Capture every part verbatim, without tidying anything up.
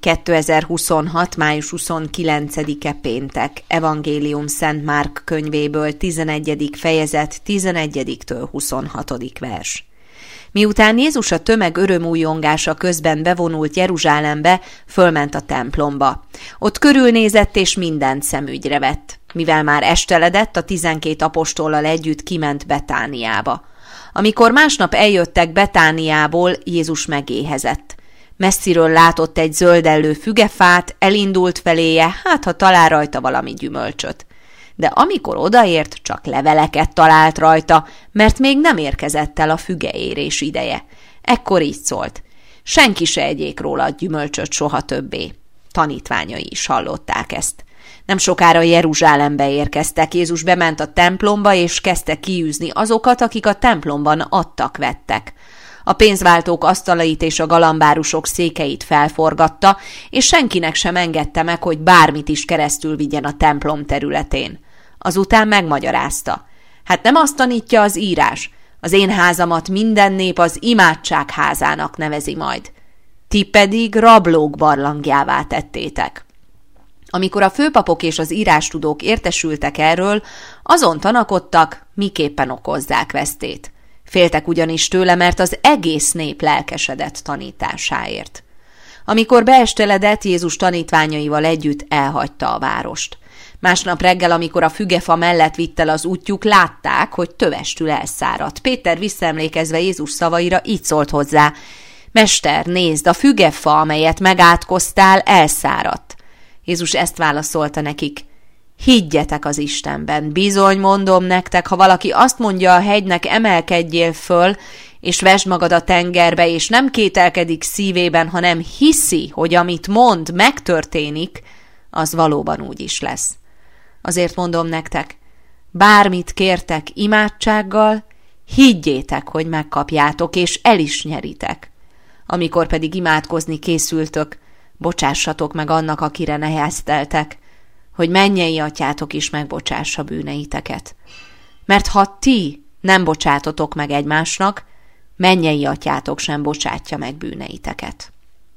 kétezer-huszonhat. május huszonkilencedike péntek. Evangélium Szent Márk könyvéből, tizenegyedik fejezet, tizenegyediktől huszonhatodik vers. Miután Jézus a tömeg örömújongása közben bevonult Jeruzsálembe, fölment a templomba. Ott körülnézett és mindent szemügyre vett. Mivel már esteledett, a tizenkét apostollal együtt kiment Betániába. Amikor másnap eljöttek Betániából, Jézus megéhezett. Messziről látott egy zöldellő fügefát, elindult feléje, hát ha talál rajta valami gyümölcsöt. De amikor odaért, csak leveleket talált rajta, mert még nem érkezett el a fügeérés ideje. Ekkor így szólt: senki se egyék róla a gyümölcsöt soha többé. Tanítványai is hallották ezt. Nem sokára Jeruzsálembe érkeztek. Jézus bement a templomba, és kezdte kiűzni azokat, akik a templomban adtak-vettek. A pénzváltók asztalait és a galambárusok székeit felforgatta, és senkinek sem engedte meg, hogy bármit is keresztül vigyen a templom területén. Azután megmagyarázta: hát nem azt tanítja az írás, az én házamat minden nép az imádság házának nevezi majd. Ti pedig rablók barlangjává tettétek. Amikor a főpapok és az írástudók értesültek erről, azon tanakodtak, miképpen okozzák vesztét. Féltek ugyanis tőle, mert az egész nép lelkesedett tanításáért. Amikor beesteledett, Jézus tanítványaival együtt elhagyta a várost. Másnap reggel, amikor a fügefa mellett vitt el az útjuk, látták, hogy tövestül elszáradt. Péter visszaemlékezve Jézus szavaira így szólt hozzá: Mester, nézd, a fügefa, amelyet megátkoztál, elszáradt. Jézus ezt válaszolta nekik: higgyetek az Istenben, bizony mondom nektek, ha valaki azt mondja a hegynek, emelkedjél föl, és vesd magad a tengerbe, és nem kételkedik szívében, hanem hiszi, hogy amit mond, megtörténik, az valóban úgy is lesz. Azért mondom nektek, bármit kértek imádsággal, higgyétek, hogy megkapjátok, és el is nyeritek. Amikor pedig imádkozni készültök, bocsássatok meg annak, akire nehezteltek, hogy mennyei atyátok is megbocsássa bűneiteket. Mert ha ti nem bocsátotok meg egymásnak, mennyei atyátok sem bocsátja meg bűneiteket.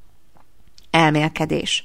Elmélkedés.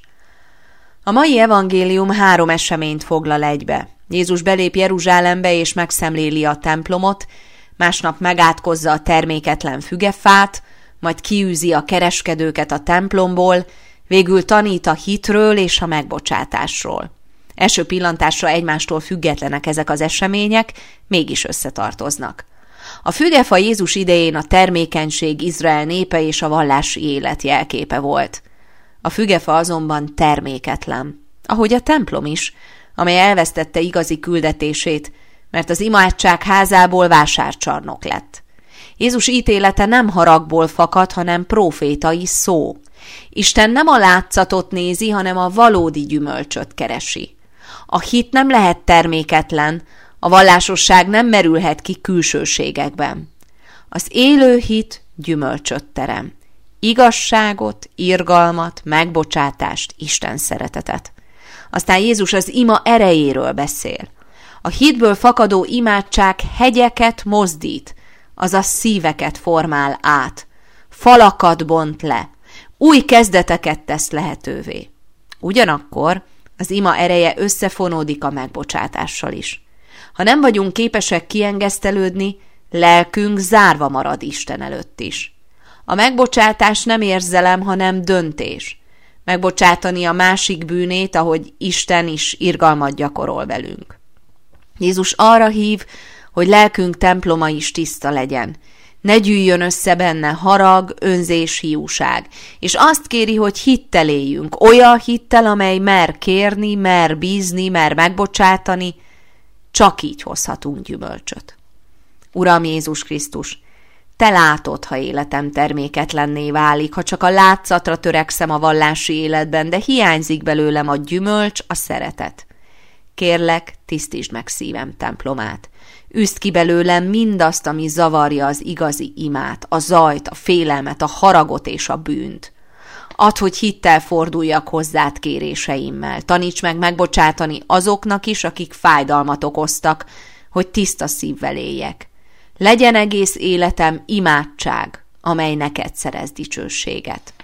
A mai evangélium három eseményt foglal egybe. Jézus belép Jeruzsálembe és megszemléli a templomot, másnap megátkozza a terméketlen fügefát, majd kiűzi a kereskedőket a templomból, végül tanít a hitről és a megbocsátásról. Első pillantásra egymástól függetlenek ezek az események, mégis összetartoznak. A fügefa Jézus idején a termékenység, Izrael népe és a vallási élet jelképe volt. A fügefa azonban terméketlen, ahogy a templom is, amely elvesztette igazi küldetését, mert az imádság házából vásárcsarnok lett. Jézus ítélete nem haragból fakad, hanem prófétai szó. Isten nem a látszatot nézi, hanem a valódi gyümölcsöt keresi. A hit nem lehet terméketlen, a vallásosság nem merülhet ki külsőségekben. Az élő hit gyümölcsöt terem. Igazságot, irgalmat, megbocsátást, Isten szeretetet. Aztán Jézus az ima erejéről beszél. A hitből fakadó imádság hegyeket mozdít, azaz szíveket formál át, falakat bont le, új kezdeteket tesz lehetővé. Ugyanakkor az ima ereje összefonódik a megbocsátással is. Ha nem vagyunk képesek kiengesztelődni, lelkünk zárva marad Isten előtt is. A megbocsátás nem érzelem, hanem döntés. Megbocsátani a másik bűnét, ahogy Isten is irgalmat gyakorol velünk. Jézus arra hív, hogy lelkünk temploma is tiszta legyen. Ne gyűjjön össze benne harag, önzés, hiúság. És azt kéri, hogy hittel éljünk, olyan hittel, amely mer kérni, mer bízni, mer megbocsátani. Csak így hozhatunk gyümölcsöt. Uram Jézus Krisztus, te látod, ha életem terméketlenné válik, ha csak a látszatra törekszem a vallási életben, de hiányzik belőlem a gyümölcs, a szeretet. Kérlek, tisztítsd meg szívem templomát. Üzd ki belőlem mindazt, ami zavarja az igazi imát, a zajt, a félelmet, a haragot és a bűnt. Add, hogy hittel forduljak hozzád kéréseimmel. Taníts meg megbocsátani azoknak is, akik fájdalmat okoztak, hogy tiszta szívvel éljek. Legyen egész életem imádság, amely neked szerez dicsőséget.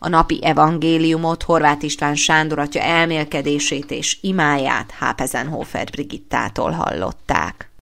A napi evangéliumot Horváth István Sándor atya elmélkedését és imáját Hápezenhofer Brigittától hallották.